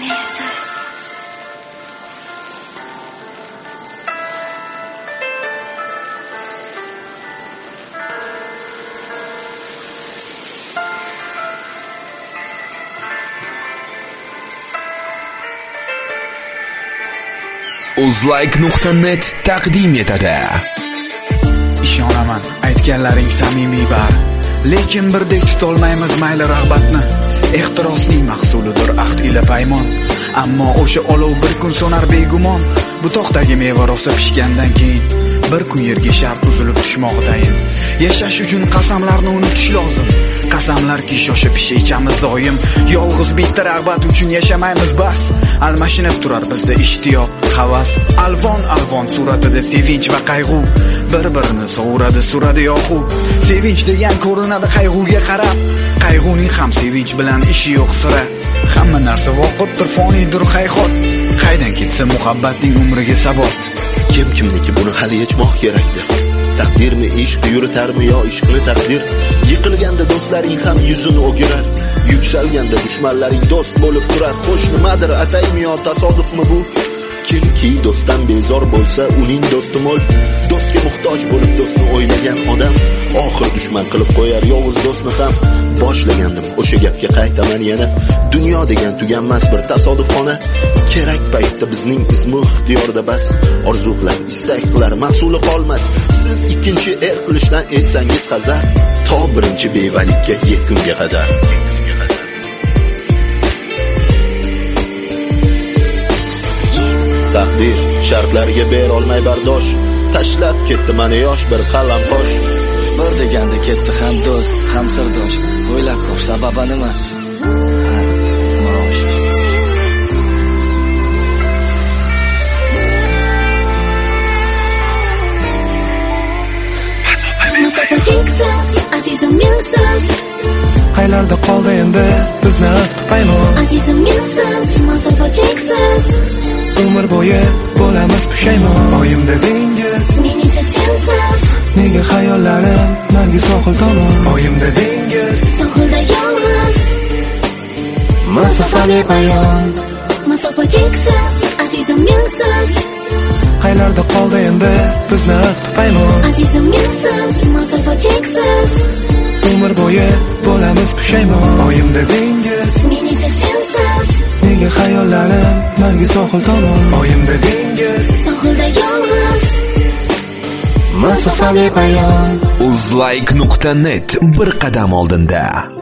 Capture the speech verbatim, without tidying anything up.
uzlike nuqta net taqdim etadi. Ishonaman, aytganlaring samimiy bar, lekin birdek tutolmaymiz mayli rag'batni. Ehtirosning mahsulidir ahd ila paymon, ammo o'sha olov bir kun so'nar begumon. Bu tog'dagi meva rosa pishgandan keyin bir kun yerga shart uzilib tushmoqdayin. Yashash uchun qasamlarni unutish lozim. Qasamlarki shosha pisha ichamiz doim. Yolg'iz bitta rag'bat uchun yashamaymiz bas. Almashinib turar bizda ishtiyoq, havas, alvon alvon suratida sevinch va qayg'u. Bir-birini sovuradi suradi yo'q. Sevinch degan ko'rinadi qayg'uga qarab. Qayg'uning ham sevinch bilan ishi yo'q sira. Hamma narsa voqitdir, foniydir hayhot. Qaydan ketsa muhabbatning umriga sabab. Kim kimniki buni hali yechmoq kerakdi. Taqdirmi ishq yuritarmi yo ishqni taqdir? Yiqilganda do'stlaring ham yuzini o'girar, yuksalganda dushmanlaring do'st bo'lib turar. Xo'sh, nimadir ataymi yo tasodifmi bu? Kimki do'stdan bezor bo'lsa, uning do'sti mo'l. Do'stga muhtoj bo'lib do'stni o'ylagan odam oxir dushman qilib qo'yar yovuz do'stni ham. Boshlagandim o'sha gapga qaytaman yana. Dunyo degan tuganmas bir tasodifxona. Kerak paytda bizning izmu ixtiyorda bas. Orzular, istaklar mas'uli qolmas. Siz ikkinchi er qilishdan etsangiz hazar, to birinchi bevalikka yetgunga qadar. Taqdir shartlariga ber olmay bardosh, tashlab ketdi mani yosh bir qalam qosh. Bir deganda ketdi ham do'st, ham sirdosh. O'ylab ko'r, sababi nima? Maosh. Azizim mensiz, qaylarda qoldi endi bizni tupaymon. azizim mensiz, masofa cheksiz, Umr bo'yi bo'lamiz pushaymon. Oyim dedingiz, men esa sensiz. Nega xayollarim nargi sohil tomon. Oyim dedingiz, Sohilda yolg'iz, masofali bayon. masofa cheksiz, azizim mensiz, Qaylarda qoldi endi bizni tupaymon. azizim mensiz, masofa cheksiz, Umr bo'yi bo'lamiz pushaymon. Oyim dedingiz, men esa sensiz. Nega xayollarim nargi sohil tomon. Oyim dedingiz, Sohilda yolg'iz, masofali bayon. uzlike nuqta net bir qadam oldinda.